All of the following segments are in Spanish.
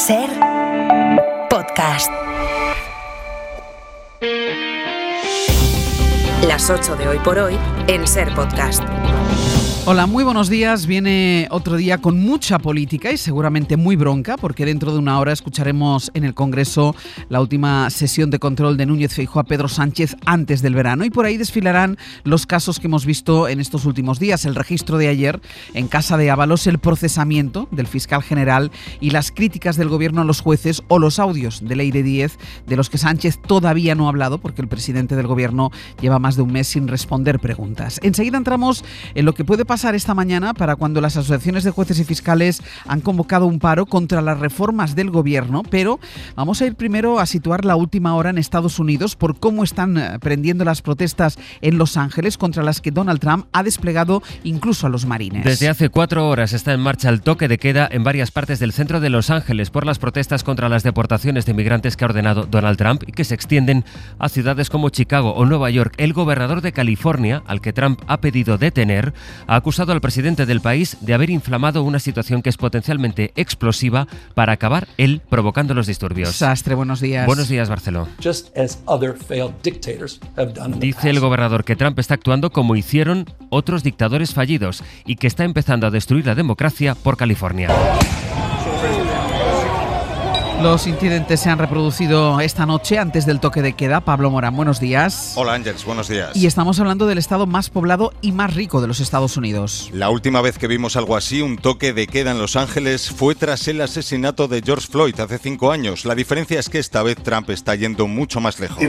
Ser Podcast. Las 8 de hoy por hoy en Ser Podcast. Hola, muy buenos días. Viene otro día con mucha política y seguramente muy bronca, porque dentro de una hora escucharemos en el Congreso la última sesión de control de Núñez Feijóo a Pedro Sánchez antes del verano, y por ahí desfilarán los casos que hemos visto en estos últimos días: el registro de ayer en Casa de Ábalos, el procesamiento del fiscal general y las críticas del gobierno a los jueces, o los audios de Leire Díez, de los que Sánchez todavía no ha hablado porque el presidente del gobierno lleva más de un mes sin responder preguntas. Enseguida entramos en lo que puede pasar esta mañana, para cuando las asociaciones de jueces y fiscales han convocado un paro contra las reformas del gobierno, pero vamos a ir primero a situar la última hora en Estados Unidos por cómo están prendiendo las protestas en Los Ángeles, contra las que Donald Trump ha desplegado incluso a los marines. Desde hace 4 horas está en marcha el toque de queda en varias partes del centro de Los Ángeles por las protestas contra las deportaciones de inmigrantes que ha ordenado Donald Trump y que se extienden a ciudades como Chicago o Nueva York. El gobernador de California, al que Trump ha pedido detener, ha acusado al presidente del país de haber inflamado una situación que es potencialmente explosiva para acabar él provocando los disturbios. Sastre, buenos días. Buenos días, Barceló. Dice el gobernador que Trump está actuando como hicieron otros dictadores fallidos y que está empezando a destruir la democracia por California. Los incidentes se han reproducido esta noche antes del toque de queda. Pablo Morán, buenos días. Hola Ángels, buenos días. Y estamos hablando del estado más poblado y más rico de los Estados Unidos. La última vez que vimos algo así, un toque de queda en Los Ángeles, fue tras el asesinato de George Floyd hace 5 años. La diferencia es que esta vez Trump está yendo mucho más lejos.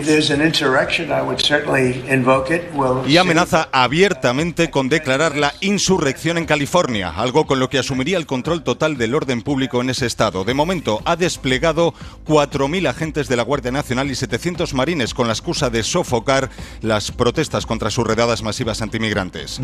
Y amenaza abiertamente con declarar la insurrección en California, algo con lo que asumiría el control total del orden público en ese estado. De momento ha desplegado 4.000 agentes de la Guardia Nacional y 700 marines con la excusa de sofocar las protestas contra sus redadas masivas antimigrantes.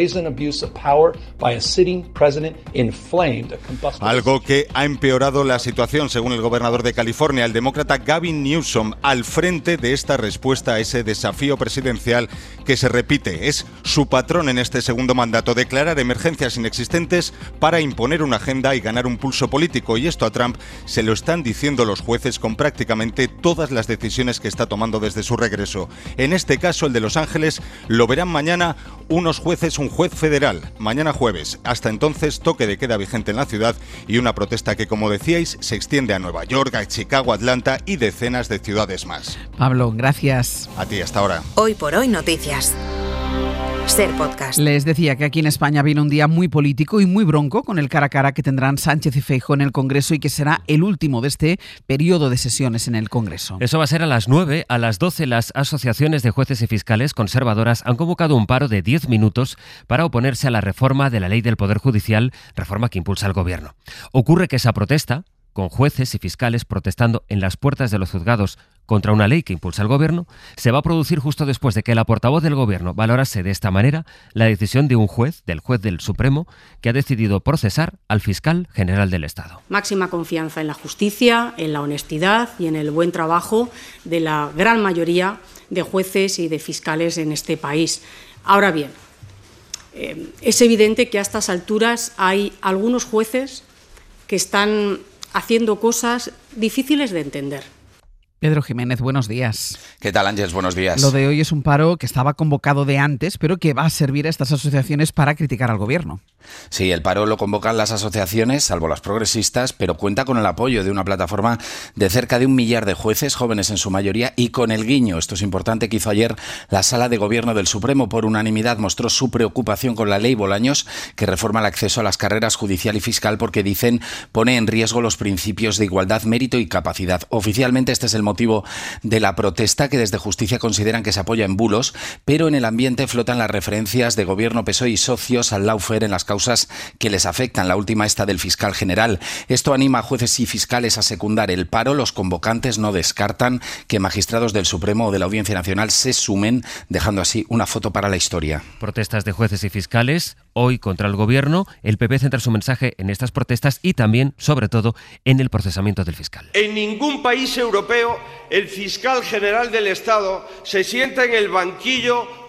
Algo que ha empeorado la situación, según el gobernador de California, el demócrata Gavin Newsom, al frente de esta respuesta a ese desafío presidencial que se repite. Es su patrón en este segundo mandato: declarar emergencias inexistentes para imponer una agenda y ganar un pulso político. Y esto a Trump se lo están diciendo los jueces con prácticamente todas las decisiones que está tomando desde su regreso. En este caso, el de Los Ángeles, lo verán mañana unos jueces, un juez federal, mañana jueves. Hasta entonces, toque de queda vigente en la ciudad y una protesta que, como decíais, se extiende a Nueva York, a Chicago, Atlanta y decenas de ciudades más. Pablo, gracias. A ti, hasta ahora. Hoy por hoy noticias. Ser Podcast. Les decía que aquí en España viene un día muy político y muy bronco, con el cara a cara que tendrán Sánchez y Feijóo en el Congreso, y que será el último de este periodo de sesiones en el Congreso. Eso va a ser a las 9. A las 12 las asociaciones de jueces y fiscales conservadoras han convocado un paro de 10 minutos para oponerse a la reforma de la ley del Poder Judicial, reforma que impulsa el Gobierno. Ocurre que esa protesta, con jueces y fiscales protestando en las puertas de los juzgados contra una ley que impulsa el Gobierno, se va a producir justo después de que la portavoz del Gobierno valorase de esta manera la decisión de un juez, del juez del Supremo, que ha decidido procesar al fiscal general del Estado. Máxima confianza en la justicia, en la honestidad y en el buen trabajo de la gran mayoría de jueces y de fiscales en este país. Ahora bien, es evidente que a estas alturas hay algunos jueces que están haciendo cosas difíciles de entender. Pedro Jiménez, buenos días. ¿Qué tal, Ángels? Buenos días. Lo de hoy es un paro que estaba convocado de antes, pero que va a servir a estas asociaciones para criticar al Gobierno. Sí, el paro lo convocan las asociaciones, salvo las progresistas, pero cuenta con el apoyo de una plataforma de cerca de 1 millar de jueces, jóvenes en su mayoría, y con el guiño, esto es importante, que hizo ayer la Sala de Gobierno del Supremo. Por unanimidad mostró su preocupación con la ley Bolaños, que reforma el acceso a las carreras judicial y fiscal porque, dicen, pone en riesgo los principios de igualdad, mérito y capacidad. Oficialmente este es el motivo de la protesta, que desde Justicia consideran que se apoya en bulos, pero en el ambiente flotan las referencias de Gobierno, PSOE y socios al lawfare en las causas que les afectan, la última esta del fiscal general. Esto anima a jueces y fiscales a secundar el paro. Los convocantes no descartan que magistrados del Supremo o de la Audiencia Nacional se sumen, dejando así una foto para la historia. Protestas de jueces y fiscales hoy contra el Gobierno. El PP centra su mensaje en estas protestas y también, sobre todo, en el procesamiento del fiscal. En ningún país europeo el fiscal general del Estado se sienta en el banquillo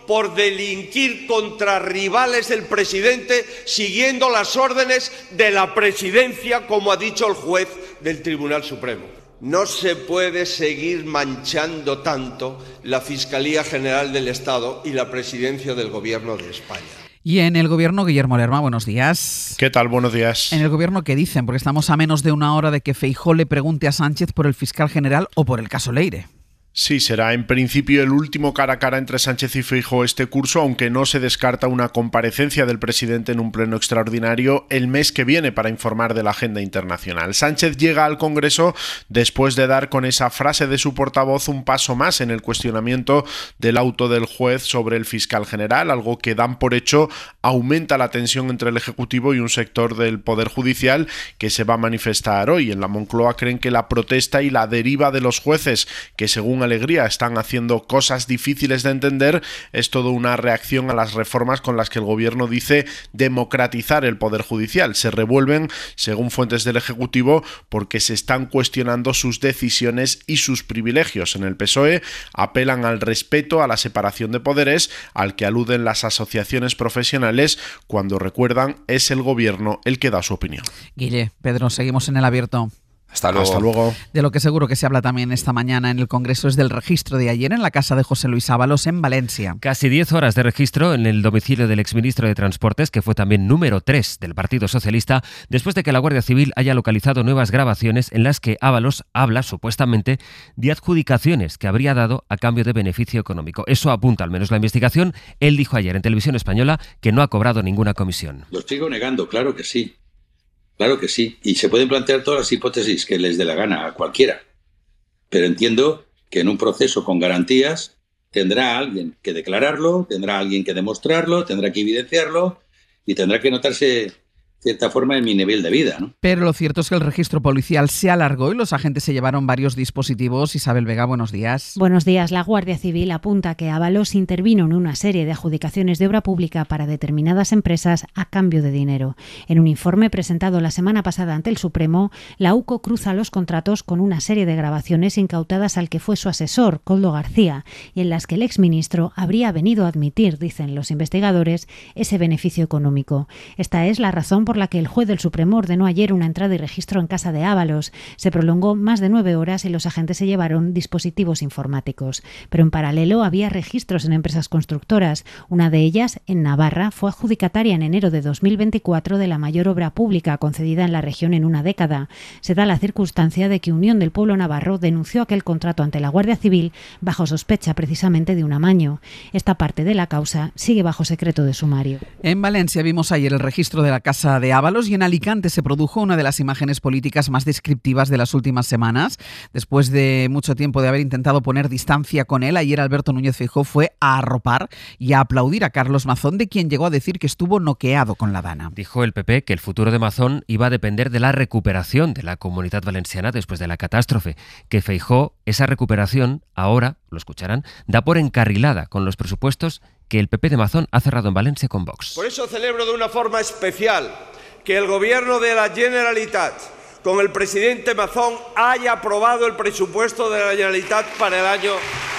por delinquir contra rivales del presidente siguiendo las órdenes de la presidencia, como ha dicho el juez del Tribunal Supremo. No se puede seguir manchando tanto la Fiscalía General del Estado y la Presidencia del Gobierno de España. Y en el Gobierno, Guillermo Lerma, buenos días. ¿Qué tal? Buenos días. En el Gobierno, ¿qué dicen? Porque estamos a menos de una hora de que Feijóo le pregunte a Sánchez por el fiscal general o por el caso Leire. Sí, será en principio el último cara a cara entre Sánchez y Feijóo este curso, aunque no se descarta una comparecencia del presidente en un pleno extraordinario el mes que viene para informar de la agenda internacional. Sánchez llega al Congreso después de dar con esa frase de su portavoz un paso más en el cuestionamiento del auto del juez sobre el fiscal general, algo que dan por hecho aumenta la tensión entre el Ejecutivo y un sector del Poder Judicial que se va a manifestar hoy. En la Moncloa creen que la protesta y la deriva de los jueces, que según Alegría están haciendo cosas difíciles de entender, es todo una reacción a las reformas con las que el gobierno dice democratizar el Poder Judicial. Se revuelven, según fuentes del Ejecutivo, porque se están cuestionando sus decisiones y sus privilegios. En el PSOE apelan al respeto a la separación de poderes, al que aluden las asociaciones profesionales, cuando recuerdan es el gobierno el que da su opinión. Guille, Pedro, seguimos en el abierto. Hasta luego. Hasta luego. De lo que seguro que se habla también esta mañana en el Congreso es del registro de ayer en la casa de José Luis Ábalos en Valencia. Casi 10 horas de registro en el domicilio del exministro de Transportes, que fue también número 3 del Partido Socialista, después de que la Guardia Civil haya localizado nuevas grabaciones en las que Ábalos habla, supuestamente, de adjudicaciones que habría dado a cambio de beneficio económico. Eso apunta al menos la investigación. Él dijo ayer en Televisión Española que no ha cobrado ninguna comisión. Lo sigo negando, claro que sí. Claro que sí, y se pueden plantear todas las hipótesis que les dé la gana a cualquiera, pero entiendo que en un proceso con garantías tendrá alguien que declararlo, tendrá alguien que demostrarlo, tendrá que evidenciarlo y tendrá que notarse cierta forma en mi nivel de vida, ¿no? Pero lo cierto es que el registro policial se alargó y los agentes se llevaron varios dispositivos. Isabel Vega, buenos días. Buenos días. La Guardia Civil apunta que Ábalos intervino en una serie de adjudicaciones de obra pública para determinadas empresas a cambio de dinero. En un informe presentado la semana pasada ante el Supremo, la UCO cruza los contratos con una serie de grabaciones incautadas al que fue su asesor, Koldo García, y en las que el exministro habría venido a admitir, dicen los investigadores, ese beneficio económico. Esta es la razón por la que el juez del Supremo ordenó ayer una entrada y registro en casa de Ábalos. Se prolongó más de 9 horas y los agentes se llevaron dispositivos informáticos. Pero en paralelo había registros en empresas constructoras. Una de ellas, en Navarra, fue adjudicataria en enero de 2024 de la mayor obra pública concedida en la región en una década. Se da la circunstancia de que Unión del Pueblo Navarro denunció aquel contrato ante la Guardia Civil bajo sospecha precisamente de un amaño. Esta parte de la causa sigue bajo secreto de sumario. En Valencia vimos ayer el registro de la casa de Ábalos y en Alicante se produjo una de las imágenes políticas más descriptivas de las últimas semanas. Después de mucho tiempo de haber intentado poner distancia con él, ayer Alberto Núñez Feijóo fue a arropar y a aplaudir a Carlos Mazón, de quien llegó a decir que estuvo noqueado con la Dana. Dijo el PP que el futuro de Mazón iba a depender de la recuperación de la Comunidad Valenciana después de la catástrofe, que Feijóo, esa recuperación, ahora, lo escucharán, da por encarrilada con los presupuestos que el PP de Mazón ha cerrado en Valencia con Vox. Por eso celebro de una forma especial que el Gobierno de la Generalitat, con el presidente Mazón, haya aprobado el presupuesto de la Generalitat para el año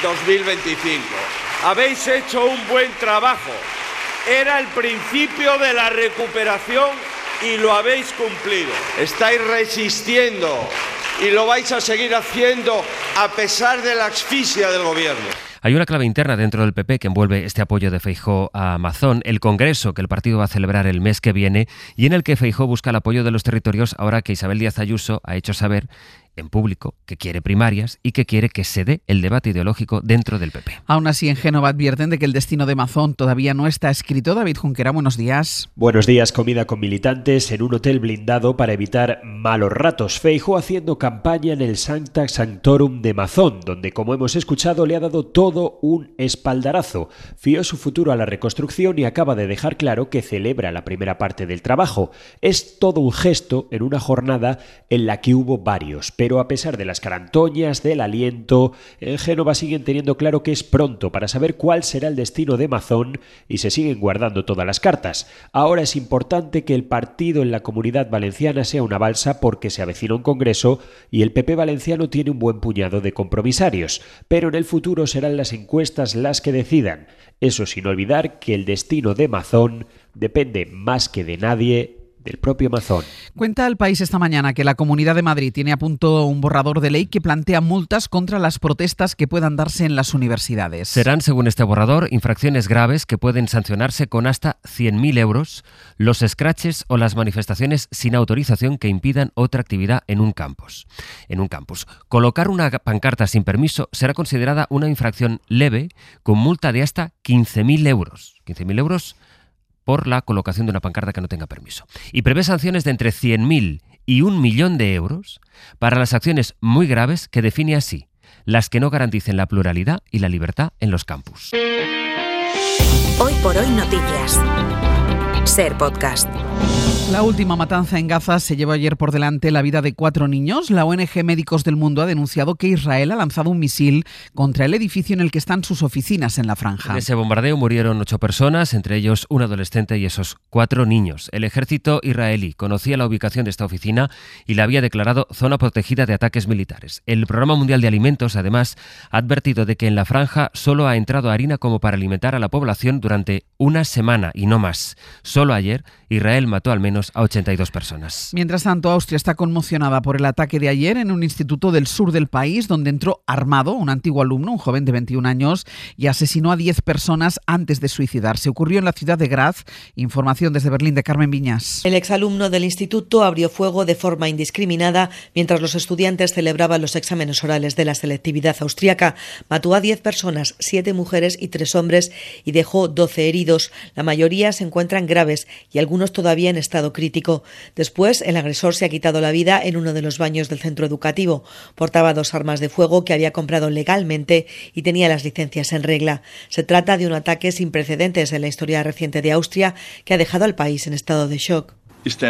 2025. Habéis hecho un buen trabajo. Era el principio de la recuperación y lo habéis cumplido. Estáis resistiendo y lo vais a seguir haciendo a pesar de la asfixia del Gobierno. Hay una clave interna dentro del PP que envuelve este apoyo de Feijóo a Mazón, el congreso que el partido va a celebrar el mes que viene y en el que Feijóo busca el apoyo de los territorios ahora que Isabel Díaz Ayuso ha hecho saber en público que quiere primarias y que quiere que se dé el debate ideológico dentro del PP. Aún así, en Génova advierten de que el destino de Mazón todavía no está escrito. David Junquera, buenos días. Buenos días. Comida con militantes en un hotel blindado para evitar malos ratos. Feijóo haciendo campaña en el Sancta Sanctorum de Mazón, donde, como hemos escuchado, le ha dado todo un espaldarazo. Fió su futuro a la reconstrucción y acaba de dejar claro que celebra la primera parte del trabajo. Es todo un gesto en una jornada en la que hubo varios, pero pero a pesar de las carantoñas, del aliento, en Génova siguen teniendo claro que es pronto para saber cuál será el destino de Mazón y se siguen guardando todas las cartas. Ahora es importante que el partido en la Comunidad Valenciana sea una balsa porque se avecina un congreso y el PP valenciano tiene un buen puñado de compromisarios, pero en el futuro serán las encuestas las que decidan. Eso sin olvidar que el destino de Mazón depende más que de nadie del propio Mazón. Cuenta El País esta mañana que la Comunidad de Madrid tiene a punto un borrador de ley que plantea multas contra las protestas que puedan darse en las universidades. Serán, según este borrador, infracciones graves que pueden sancionarse con hasta 100.000 euros los scratches o las manifestaciones sin autorización que impidan otra actividad en un campus. Colocar una pancarta sin permiso será considerada una infracción leve con multa de hasta 15.000 euros. 15.000 euros por la colocación de una pancarta que no tenga permiso. Y prevé sanciones de entre 100.000 y 1 millón de euros para las acciones muy graves que define así: las que no garanticen la pluralidad y la libertad en los campus. Hoy por hoy noticias. Ser Podcast. La última matanza en Gaza se llevó ayer por delante la vida de 4 niños. La ONG Médicos del Mundo ha denunciado que Israel ha lanzado un misil contra el edificio en el que están sus oficinas en la franja. En ese bombardeo murieron 8 personas, entre ellos un adolescente y esos 4 niños. El ejército israelí conocía la ubicación de esta oficina y la había declarado zona protegida de ataques militares. El Programa Mundial de Alimentos, además, ha advertido de que en la franja solo ha entrado harina como para alimentar a la población durante una semana y no más. Solo ayer, Israel mató al menos a 82 personas. Mientras tanto, Austria está conmocionada por el ataque de ayer en un instituto del sur del país, donde entró armado un antiguo alumno, un joven de 21 años, y asesinó a 10 personas antes de suicidarse. Ocurrió en la ciudad de Graz. Información desde Berlín de Carmen Viñas. El exalumno del instituto abrió fuego de forma indiscriminada mientras los estudiantes celebraban los exámenes orales de la selectividad austríaca. Mató a 10 personas, 7 mujeres y 3 hombres, y dejó 12 heridos. La mayoría se encuentran graves y algunos todavía en estado crítico. Después, el agresor se ha quitado la vida en uno de los baños del centro educativo. Portaba 2 armas de fuego que había comprado legalmente y tenía las licencias en regla. Se trata de un ataque sin precedentes en la historia reciente de Austria que ha dejado al país en estado de shock. Es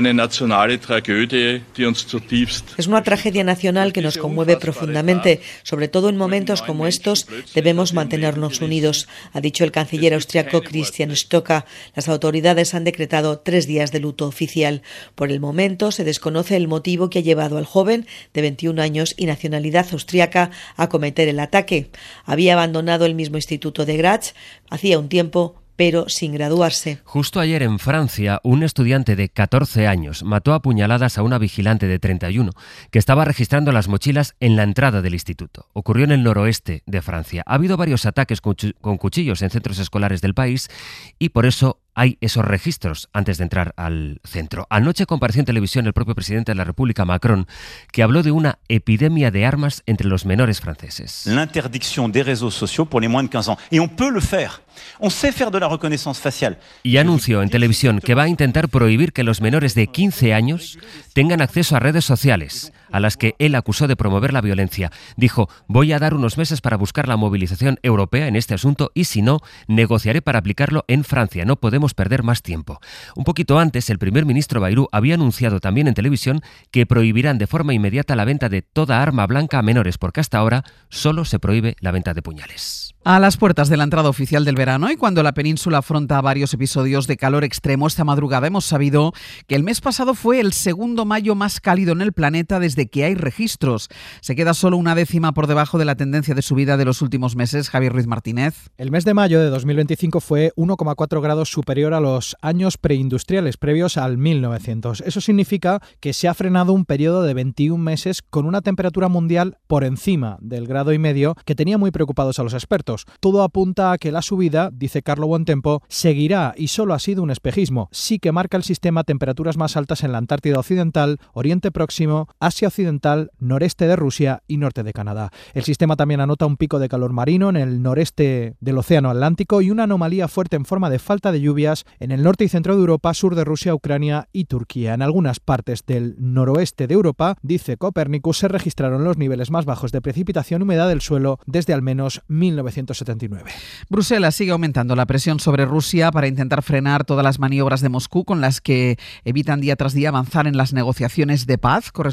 una tragedia nacional que nos conmueve profundamente. Sobre todo en momentos como estos debemos mantenernos unidos, ha dicho el canciller austriaco Christian Stocker. Las autoridades han decretado 3 días de luto oficial. Por el momento se desconoce el motivo que ha llevado al joven de 21 años y nacionalidad austriaca a cometer el ataque. Había abandonado el mismo instituto de Graz hacía un tiempo, pero sin graduarse. Justo ayer en Francia, un estudiante de 14 años mató a puñaladas a una vigilante de 31 que estaba registrando las mochilas en la entrada del instituto. Ocurrió en el noroeste de Francia. Ha habido varios ataques con cuchillos en centros escolares del país y por eso hay esos registros antes de entrar al centro. Anoche compareció en televisión el propio presidente de la República, Macron, que habló de una epidemia de armas entre los menores franceses. L'interdiction des réseaux sociaux pour les moins de 15 ans. Et on peut le faire. On sait faire de la reconnaissance faciale. Y anunció en televisión que va a intentar prohibir que los menores de 15 años tengan acceso a redes sociales, a las que él acusó de promover la violencia. Dijo: voy a dar unos meses para buscar la movilización europea en este asunto y si no, negociaré para aplicarlo en Francia. No podemos perder más tiempo. Un poquito antes, el primer ministro Bayrou había anunciado también en televisión que prohibirán de forma inmediata la venta de toda arma blanca a menores, porque hasta ahora solo se prohíbe la venta de puñales. A las puertas de la entrada oficial del verano y cuando la península afronta varios episodios de calor extremo, esta madrugada hemos sabido que el mes pasado fue el segundo mayo más cálido en el planeta desde que hay registros. Se queda solo una décima por debajo de la tendencia de subida de los últimos meses. Javier Ruiz Martínez. El mes de mayo de 2025 fue 1,4 grados superior a los años preindustriales previos al 1900. Eso significa que se ha frenado un periodo de 21 meses con una temperatura mundial por encima del 1,5 grados que tenía muy preocupados a los expertos. Todo apunta a que la subida, dice Carlo Buontempo, seguirá y solo ha sido un espejismo. Sí que marca el sistema temperaturas más altas en la Antártida Occidental, Oriente Próximo, Asia Occidental, noreste de Rusia y norte de Canadá. El sistema también anota un pico de calor marino en el noreste del Océano Atlántico y una anomalía fuerte en forma de falta de lluvias en el norte y centro de Europa, sur de Rusia, Ucrania y Turquía. En algunas partes del noroeste de Europa, dice Copernicus, se registraron los niveles más bajos de precipitación y humedad del suelo desde al menos 1979. Bruselas sigue aumentando la presión sobre Rusia para intentar frenar todas las maniobras de Moscú con las que evitan día tras día avanzar en las negociaciones de paz. Corresponsal comunitario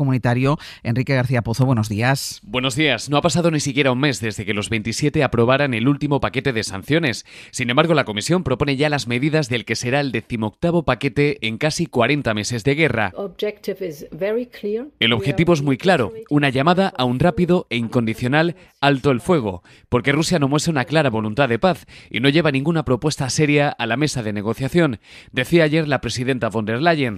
comunitario. Enrique García Pozo, buenos días. Buenos días. No ha pasado ni siquiera un mes desde que los 27 aprobaran el último paquete de sanciones. Sin embargo, la Comisión propone ya las medidas del que será el 18º paquete en casi 40 meses de guerra. El objetivo es muy claro, una llamada a un rápido e incondicional alto el fuego, porque Rusia no muestra una clara voluntad de paz y no lleva ninguna propuesta seria a la mesa de negociación, decía ayer la presidenta von der Leyen.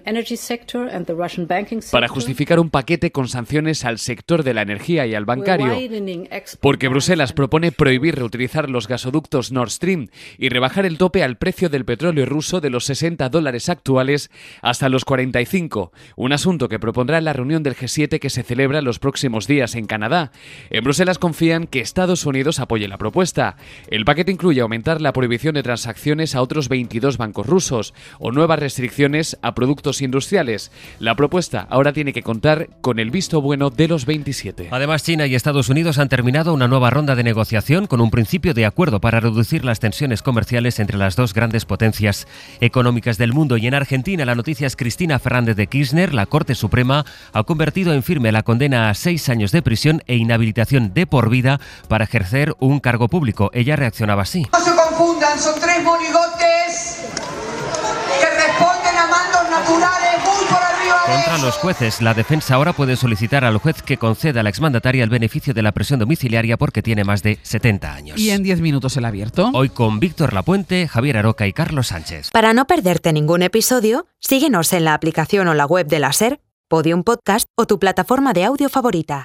Para justificar un paquete con sanciones al sector de la energía y al bancario, porque Bruselas propone prohibir reutilizar los gasoductos Nord Stream y rebajar el tope al precio del petróleo ruso de los $60 actuales hasta los 45, un asunto que propondrá en la reunión del G7 que se celebra los próximos días en Canadá. En Bruselas confían que Estados Unidos apoye la propuesta. El paquete incluye aumentar la prohibición de transacciones a otros 22 bancos rusos o nuevas restricciones a productos industriales. La propuesta ahora tiene que contar con el visto bueno de los 27. Además, China y Estados Unidos han terminado una nueva ronda de negociación con un principio de acuerdo para reducir las tensiones comerciales entre las dos grandes potencias económicas del mundo. Y en Argentina, la noticia es Cristina Fernández de Kirchner. La Corte Suprema ha convertido en firme la condena a 6 años de prisión e inhabilitación de por vida para ejercer un cargo público. Ella reaccionaba así. No se confundan, son 3 monigotes que responden a mandos naturales muy por arriba de Contra los jueces, la defensa ahora puede solicitar al juez que conceda a la exmandataria el beneficio de la prisión domiciliaria porque tiene más de 70 años. Y en 10 minutos el abierto. Hoy con Víctor Lapuente, Javier Aroca y Carlos Sánchez. Para no perderte ningún episodio, síguenos en la aplicación o la web de la SER, Podium Podcast o tu plataforma de audio favorita.